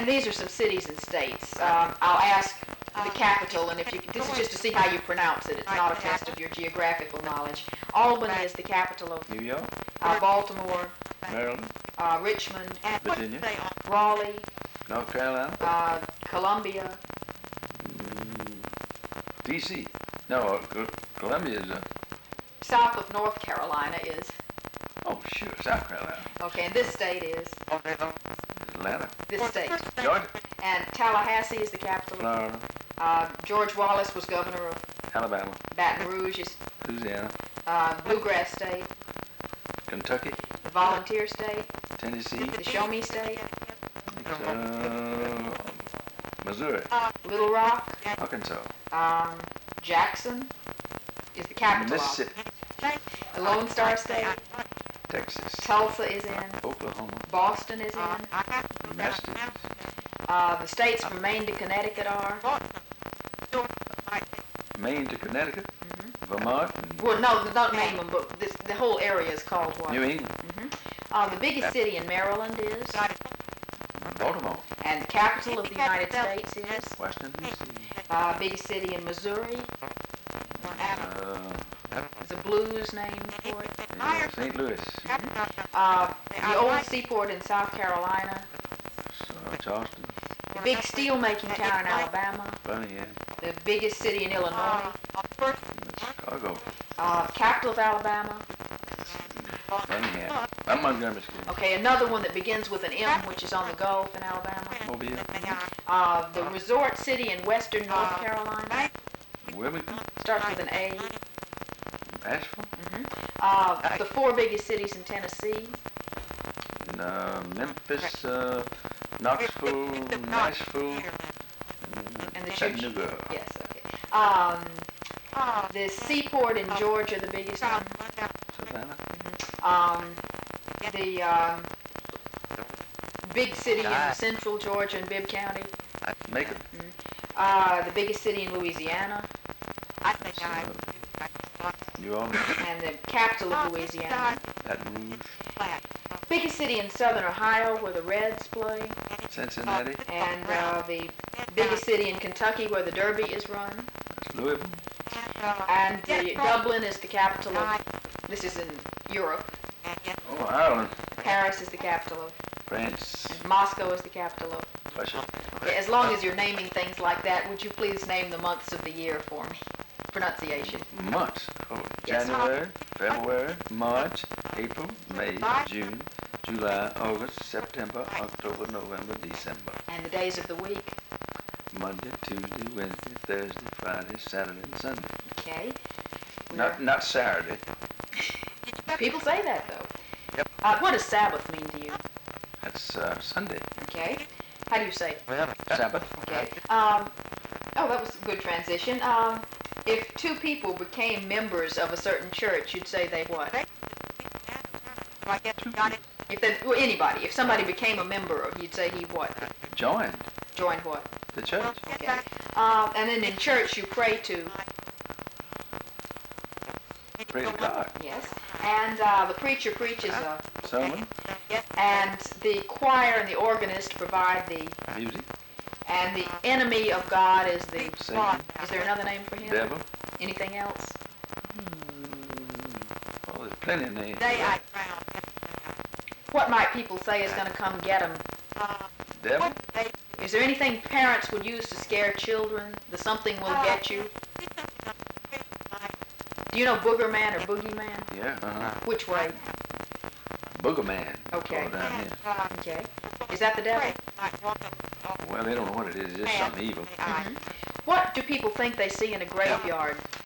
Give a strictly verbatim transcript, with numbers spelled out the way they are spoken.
And these are some cities and states. Um, I'll ask the capital, and if you this is just to see how you pronounce it. It's not a test of your geographical knowledge. Albany is the capital of New York, uh, Baltimore, Maryland, uh, Richmond, Virginia, Raleigh, North Carolina, uh, Columbia, mm, D C No, uh, Co- Columbia is, uh, south of North Carolina is. oh, sure, South Carolina, Okay, and this state is Atlanta, this state. Georgia, And Tallahassee is the capital. Florida, Uh, George Wallace was governor of Alabama, Baton Rouge, is Louisiana, uh, Bluegrass State, Kentucky, the Volunteer State, Tennessee, the Show Me State, uh, Missouri, Little Rock, Arkansas, um, Jackson is the capital of. Mississippi, The Lone Star State, Texas, Tulsa is in, Oklahoma, Boston is in. Massachusetts, Uh, the states from Maine to Connecticut are. Maine to Connecticut, Mm-hmm. Vermont, and Well, no, not name them, but this, the whole area is called what? New England, Mm-hmm. Uh, the biggest city in Maryland is, Baltimore, and the capital of the United States is, Washington, D C, uh, biggest city in Missouri. uh, There's a blues name for it. yeah, Saint Louis, Uh, the old seaport in South Carolina. uh, Charleston, The big steel-making town in Alabama. Birmingham, The biggest city in Illinois. Chicago, Uh, capital of Alabama. Birmingham, I'm Montgomery School, Okay, another one that begins with an M, which is on the Gulf in Alabama. Mobile, Uh, the resort city in western North Carolina. Wilmington, Starts with an A. Asheville, Uh, the four biggest cities in Tennessee. and, uh, Memphis, uh, Knoxville, Nashville, And the church. Chattanooga, Yes, okay. Um, the seaport in Georgia, the biggest one. Savannah, Um, the um, big city in central Georgia and Bibb County. Macon, Uh, the biggest city in Louisiana. uh, New Orleans, And the capital of Louisiana. Baton Rouge, Biggest city in southern Ohio where the Reds play. Cincinnati, And uh, the biggest city in Kentucky where the Derby is run. Louisville, And the, Dublin is the capital of, this is in Europe. oh, Ireland, Paris is the capital of, France, Moscow is the capital of. Russia, Okay, as long as you're naming things like that, would you please name the months of the year for me? Pronunciation. months, oh, Yes. January, February, March, April, May, June, July, August, September, October, November, December, And the days of the week. Monday, Tuesday, Wednesday, Thursday, Friday, Saturday, and Sunday. Okay. Not not Saturday. People say that though. Yep. Uh, what does Sabbath mean to you? That's uh, Sunday. Okay. How do you say it? Sabbath. Okay. Um, oh, that was a good transition. Um, if two people became members of a certain church, you'd say they what? If they, well, anybody. If somebody became a member of, you'd say he what? Joined Joined what? the church. Okay. Um, and then in church you pray to. Praise God. Yes. And uh, the preacher preaches a. Sermon, And the choir and the organist provide the. music, And the enemy of God is the. Satan, Is there another name for him? devil. Anything else? Oh, there's plenty of names. What might people say is going to come get them? Devil, Is there anything parents would use to scare children? The something will get you? Do you know Booger Man or Boogie Man? yeah, uh-huh. Which way? Booger Man. Okay. All down here. Okay. Is that the devil? Well, they don't know what it is. It's just something evil. Mhm. What do people think they see in a graveyard?